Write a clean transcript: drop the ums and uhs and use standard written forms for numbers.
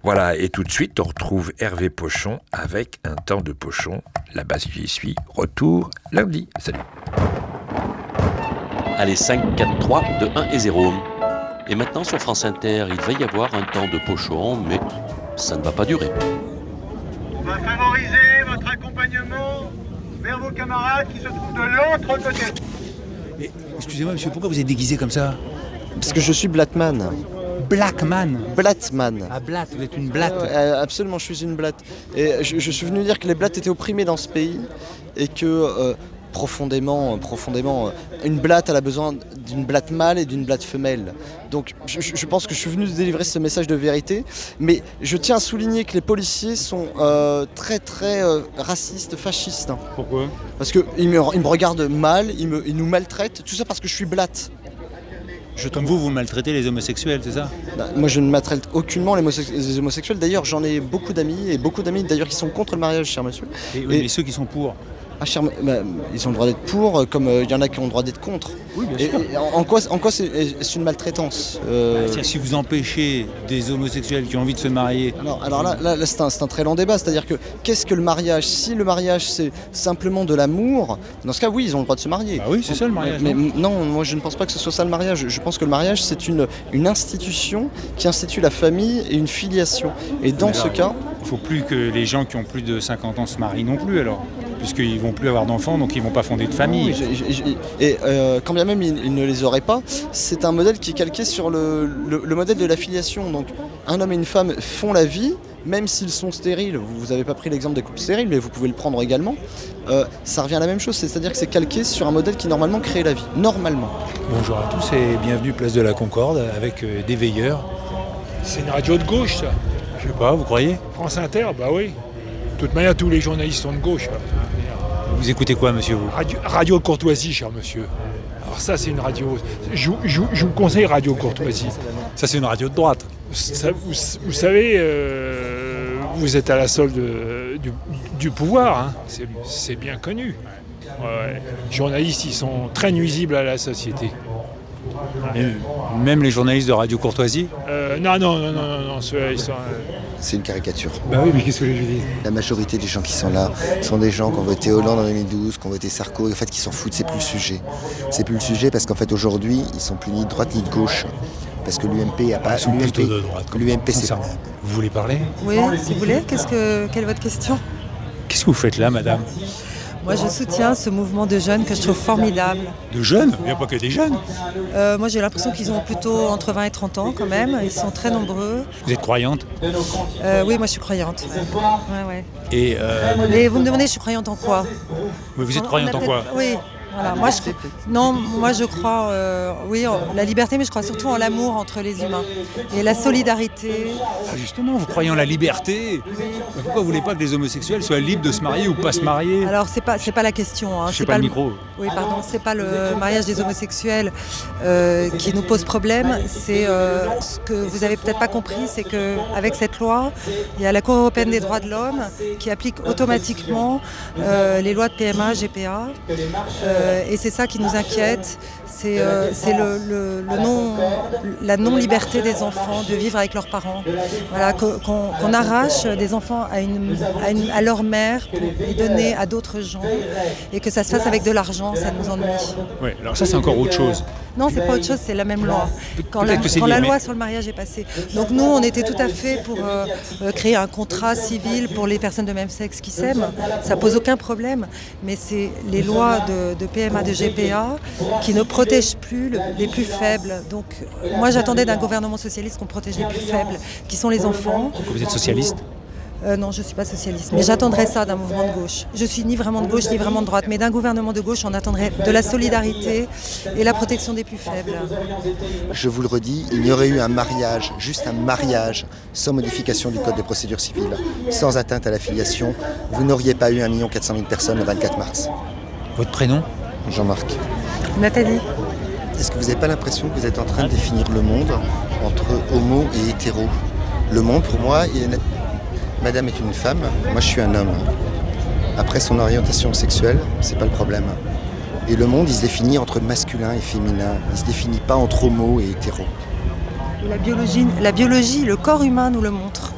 Voilà, et tout de suite, on retrouve Hervé Pochon avec Un temps de Pochon. La base j'y suis. Retour lundi. Salut. Allez, 5, 4, 3, 2, 1 et 0. Et maintenant, sur France Inter, il va y avoir un temps de Pochon, mais ça ne va pas durer. On va favoriser votre accompagnement vers vos camarades qui se trouvent de l'autre côté. Mais, excusez-moi, monsieur, pourquoi vous êtes déguisé comme ça? Parce que je suis Blattman. Blackman. Blattman. Ah, blatte, vous êtes une blatte. Absolument, je suis une blatte. Et je suis venu dire que les blattes étaient opprimées dans ce pays et que profondément, une blatte, elle a besoin d'une blatte mâle et d'une blatte femelle. Donc je pense que je suis venu délivrer ce message de vérité, mais je tiens à souligner que les policiers sont très racistes, fascistes. Pourquoi? Parce qu'ils me regardent mal, ils nous maltraitent, tout ça parce que je suis blatte. Comme vous maltraitez les homosexuels, c'est ça? Moi, je ne maltraite aucunement les homosexuels. D'ailleurs, j'en ai beaucoup d'amis d'ailleurs qui sont contre le mariage, cher monsieur. Mais ceux qui sont pour? Ils ont le droit d'être pour, comme il y en a qui ont le droit d'être contre. Oui, bien sûr. Et en quoi c'est une maltraitance Si vous empêchez des homosexuels qui ont envie de se marier... Alors là c'est un très long débat. C'est-à-dire que qu'est-ce que le mariage? Si le mariage c'est simplement de l'amour, dans ce cas oui, ils ont le droit de se marier. Ah oui, c'est ça le mariage. Mais non, moi je ne pense pas que ce soit ça le mariage. Je pense que le mariage c'est une institution qui institue la famille et une filiation. Et dans ce cas... Il ne faut plus que les gens qui ont plus de 50 ans se marient non plus alors, puisqu'ils ne vont plus avoir d'enfants, donc ils ne vont pas fonder de famille. Et quand bien même ils ne les auraient pas, c'est un modèle qui est calqué sur le modèle de la filiation. Donc un homme et une femme font la vie, même s'ils sont stériles. Vous n'avez pas pris l'exemple des couples stériles, mais vous pouvez le prendre également. Ça revient à la même chose, c'est-à-dire que c'est calqué sur un modèle qui normalement crée la vie. Normalement. Bonjour à tous et bienvenue place de la Concorde avec des veilleurs. C'est une radio de gauche, ça. Je sais pas, vous croyez? France Inter, bah oui. De toute manière, tous les journalistes sont de gauche. Vous écoutez quoi, monsieur, vous? Radio Courtoisie, cher monsieur. Alors ça, c'est une radio... Je vous conseille Radio Courtoisie. Ça, c'est une radio de droite. Vous savez, vous êtes à la solde du pouvoir, hein. C'est bien connu. Ouais. Les journalistes, ils sont très nuisibles à la société. Et même les journalistes de Radio Courtoisie? Non, ceux-là, ils sont... C'est une caricature. Bah oui, mais qu'est-ce que je dis? La majorité des gens qui sont là sont des gens qui ont voté Hollande en 2012, qui ont voté Sarko, et en fait qui s'en foutent, c'est plus le sujet. C'est plus le sujet parce qu'en fait aujourd'hui, ils sont plus ni de droite ni de gauche. Parce que l'UMP a pas... Ils sont plutôt de droite. L'UMP, c'est... Vous voulez parler? Oui, si vous voulez. Quelle est votre question? Qu'est-ce que vous faites là, madame? Moi, je soutiens ce mouvement de jeunes que je trouve formidable. De jeunes? Il n'y a pas que des jeunes. Moi, j'ai l'impression qu'ils ont plutôt entre 20 et 30 ans quand même. Ils sont très nombreux. Vous êtes croyante? Oui, moi, je suis croyante. Ouais. Et Mais vous me demandez, je suis croyante en quoi? Vous êtes croyante en quoi? Oui. Voilà, moi je crois, oui, en la liberté, mais je crois surtout en l'amour entre les humains et la solidarité. Ah, justement, vous croyez en la liberté? Mais pourquoi vous voulez pas que les homosexuels soient libres de se marier ou pas se marier? Alors c'est pas la question. Hein. Je sais pas le micro. Oui, pardon, c'est pas le mariage des homosexuels qui nous pose problème. C'est ce que vous avez peut-être pas compris, c'est que avec cette loi, il y a la Cour européenne des droits de l'homme qui applique automatiquement les lois de PMA, GPA. Et c'est ça qui nous inquiète, c'est la non-liberté des enfants de vivre avec leurs parents. Voilà, qu'on arrache des enfants à leur mère pour les donner à d'autres gens et que ça se fasse avec de l'argent, ça nous ennuie. Oui, alors ça c'est encore autre chose. Non, c'est pas autre chose, c'est la même loi. Quand la loi sur le mariage est passée. Donc nous, on était tout à fait pour créer un contrat civil pour les personnes de même sexe qui s'aiment. Ça pose aucun problème, mais c'est les lois de PMA, de GPA qui ne protègent plus les plus faibles. Donc moi, j'attendais d'un gouvernement socialiste qu'on protège les plus faibles, qui sont les enfants. Vous êtes socialiste? Non, je ne suis pas socialiste, mais j'attendrais ça d'un mouvement de gauche. Je suis ni vraiment de gauche, ni vraiment de droite, mais d'un gouvernement de gauche, on attendrait de la solidarité et la protection des plus faibles. Je vous le redis, il y aurait eu un mariage, juste un mariage, sans modification du Code de procédure civile, sans atteinte à la filiation. Vous n'auriez pas eu 1 400 000 personnes le 24 mars. Votre prénom? Jean-Marc. Nathalie. Est-ce que vous n'avez pas l'impression que vous êtes en train de définir le monde entre homo et hétéro? Le monde, pour moi, madame est une femme, moi je suis un homme. Après son orientation sexuelle, c'est pas le problème. Et le monde, il se définit entre masculin et féminin. Il se définit pas entre homo et hétéro. La biologie, le corps humain nous le montre.